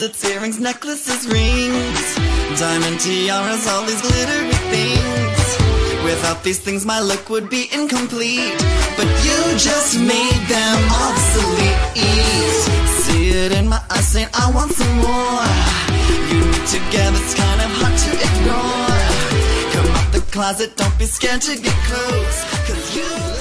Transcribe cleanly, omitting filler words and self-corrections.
bracelets, earrings, necklaces, rings, diamond tiaras, all these glittery things. Without these things my look would be incomplete, but you just made them obsolete. See it in my eyes saying I want some more. You and me together, it's kind of hard to ignore. Come out the closet, don't be scared to get close, 'cause you